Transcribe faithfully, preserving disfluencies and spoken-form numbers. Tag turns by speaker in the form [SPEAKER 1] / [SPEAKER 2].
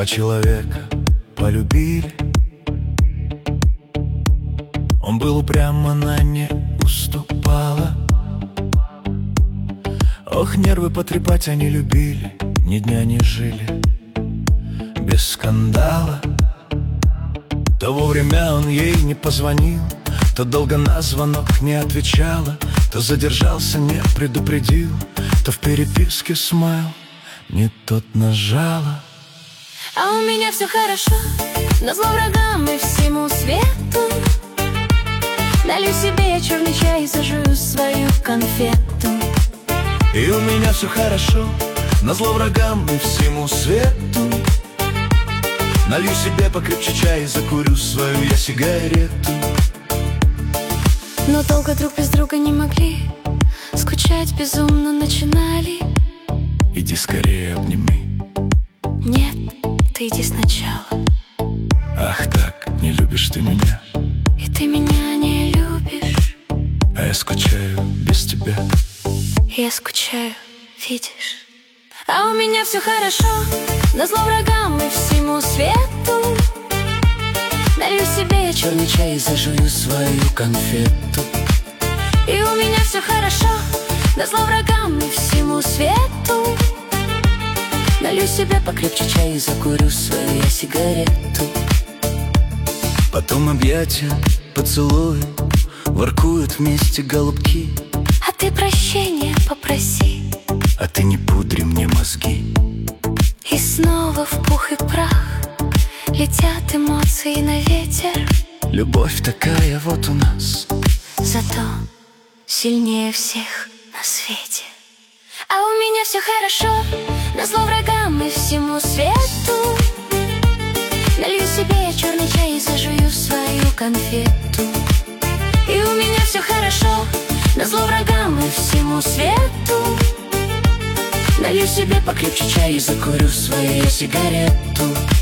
[SPEAKER 1] Два человека полюбили. Он был упрям, она не уступала. Ох, нервы потрепать они любили, ни дня не жили без скандала. То вовремя он ей не позвонил, то долго на звонок не отвечала, то задержался, не предупредил, то в переписке смайл не тот нажала.
[SPEAKER 2] А у меня все хорошо, назло врагам и всему свету. Налью себе черный чай и зажую свою конфету.
[SPEAKER 1] И у меня все хорошо, назло врагам и всему свету. Налью себе покрепче чай и закурю свою я сигарету.
[SPEAKER 2] Но долго друг без друга не могли, скучать безумно начинали.
[SPEAKER 1] Иди скорее обними.
[SPEAKER 2] Нет, ты иди сначала.
[SPEAKER 1] Ах так, не любишь ты меня,
[SPEAKER 2] и ты меня не любишь,
[SPEAKER 1] а я скучаю без тебя.
[SPEAKER 2] Я скучаю, видишь. А у меня все хорошо, назло врагам и всему свету. Налью себе черный чай и зажую свою конфету. И у меня все хорошо, назло врагам и всему свету. Налью себе покрепче чай и закурю свою я сигарету.
[SPEAKER 1] Потом объятия, поцелуи, воркуют вместе голубки.
[SPEAKER 2] А ты прощения попроси,
[SPEAKER 1] а ты не пудри мне мозги.
[SPEAKER 2] И снова в пух и прах летят эмоции на ветер.
[SPEAKER 1] Любовь такая вот у нас,
[SPEAKER 2] зато сильнее всех на свете. А у меня все хорошо, назло врагам и всему свету. Налью себе черный чай и зажую свою конфету. И у меня все хорошо, назло врагам и всему свету. Налью себе покрепче чай и закурю свою сигарету.